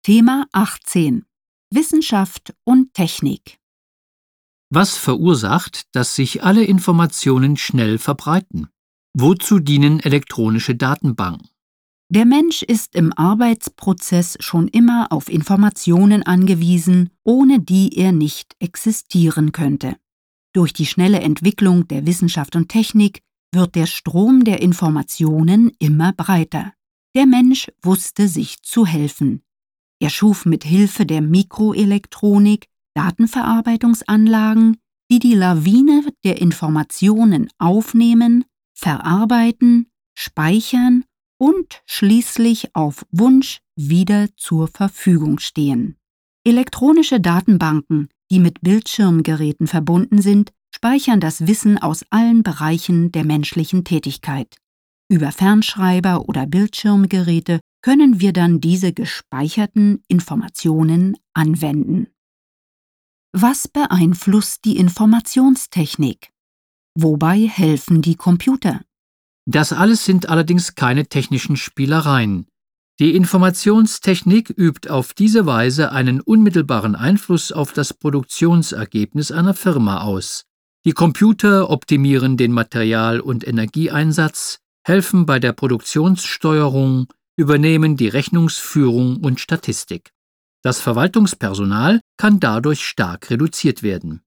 Thema 18: Wissenschaft und Technik. Was verursacht, dass sich alle Informationen schnell verbreiten? Wozu dienen elektronische Datenbanken? Der Mensch ist im Arbeitsprozess schon immer auf Informationen angewiesen, ohne die er nicht existieren könnte. Durch die schnelle Entwicklung der Wissenschaft und Technik wird der Strom der Informationen immer breiter. Der Mensch wusste sich zu helfen. Er schuf mit Hilfe der Mikroelektronik Datenverarbeitungsanlagen, die die Lawine der Informationen aufnehmen, verarbeiten, speichern und schließlich auf Wunsch wieder zur Verfügung stehen. Elektronische Datenbanken, die mit Bildschirmgeräten verbunden sind, speichern das Wissen aus allen Bereichen der menschlichen Tätigkeit. Über Fernschreiber oder Bildschirmgeräte können wir dann diese gespeicherten Informationen anwenden. Was beeinflusst die Informationstechnik? Wobei helfen die Computer? Das alles sind allerdings keine technischen Spielereien. Die Informationstechnik übt auf diese Weise einen unmittelbaren Einfluss auf das Produktionsergebnis einer Firma aus. Die Computer optimieren den Material- und Energieeinsatz, helfen bei der Produktionssteuerung, übernehmen die Rechnungsführung und Statistik. Das Verwaltungspersonal kann dadurch stark reduziert werden.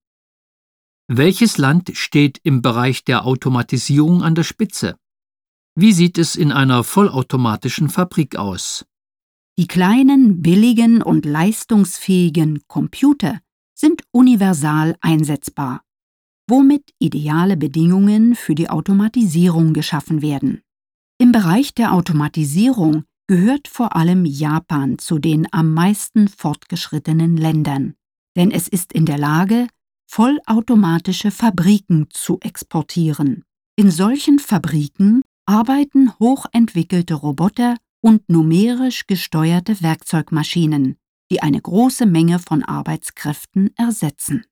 Welches Land steht im Bereich der Automatisierung an der Spitze? Wie sieht es in einer vollautomatischen Fabrik aus? Die kleinen, billigen und leistungsfähigen Computer sind universal einsetzbar, womit ideale Bedingungen für die Automatisierung geschaffen werden. Im Bereich der Automatisierung gehört vor allem Japan zu den am meisten fortgeschrittenen Ländern, denn es ist in der Lage, vollautomatische Fabriken zu exportieren. In solchen Fabriken arbeiten hochentwickelte Roboter und numerisch gesteuerte Werkzeugmaschinen, die eine große Menge von Arbeitskräften ersetzen.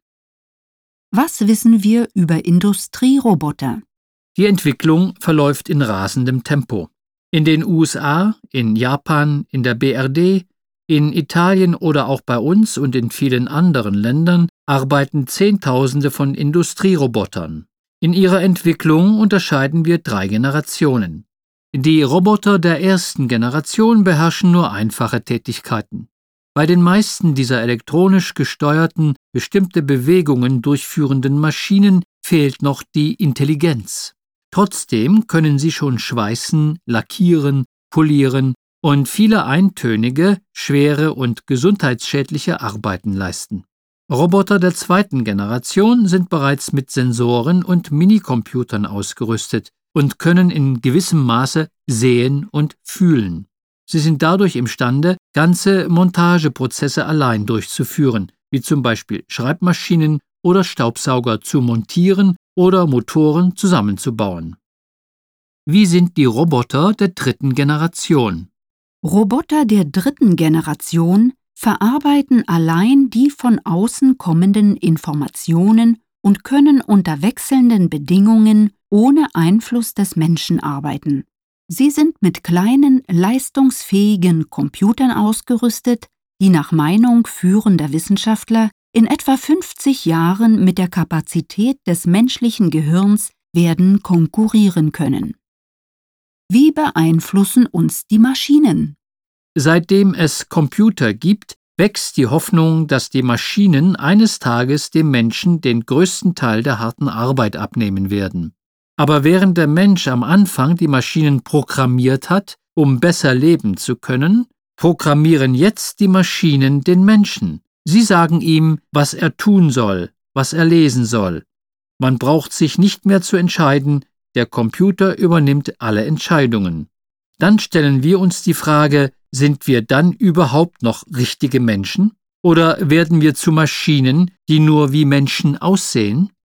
Was wissen wir über Industrieroboter? Die Entwicklung verläuft in rasendem Tempo. In den USA, in Japan, in der BRD, in Italien oder auch bei uns und in vielen anderen Ländern arbeiten Zehntausende von Industrierobotern. In ihrer Entwicklung unterscheiden wir 3 Generationen. Die Roboter der ersten Generation beherrschen nur einfache Tätigkeiten. Bei den meisten dieser elektronisch gesteuerten, bestimmte Bewegungen durchführenden Maschinen fehlt noch die Intelligenz. Trotzdem können sie schon schweißen, lackieren, polieren und viele eintönige, schwere und gesundheitsschädliche Arbeiten leisten. Roboter der zweiten Generation sind bereits mit Sensoren und Minicomputern ausgerüstet und können in gewissem Maße sehen und fühlen. Sie sind dadurch imstande, ganze Montageprozesse allein durchzuführen, wie zum Beispiel Schreibmaschinen oder Staubsauger zu montieren oder Motoren zusammenzubauen. Wie sind die Roboter der dritten Generation? Roboter der dritten Generation verarbeiten allein die von außen kommenden Informationen und können unter wechselnden Bedingungen ohne Einfluss des Menschen arbeiten. Sie sind mit kleinen, leistungsfähigen Computern ausgerüstet, die nach Meinung führender Wissenschaftler in etwa 50 Jahren mit der Kapazität des menschlichen Gehirns werden konkurrieren können. Wie beeinflussen uns die Maschinen? Seitdem es Computer gibt, wächst die Hoffnung, dass die Maschinen eines Tages dem Menschen den größten Teil der harten Arbeit abnehmen werden. Aber während der Mensch am Anfang die Maschinen programmiert hat, um besser leben zu können, programmieren jetzt die Maschinen den Menschen. Sie sagen ihm, was er tun soll, was er lesen soll. Man braucht sich nicht mehr zu entscheiden, der Computer übernimmt alle Entscheidungen. Dann stellen wir uns die Frage, sind wir dann überhaupt noch richtige Menschen? Oder werden wir zu Maschinen, die nur wie Menschen aussehen?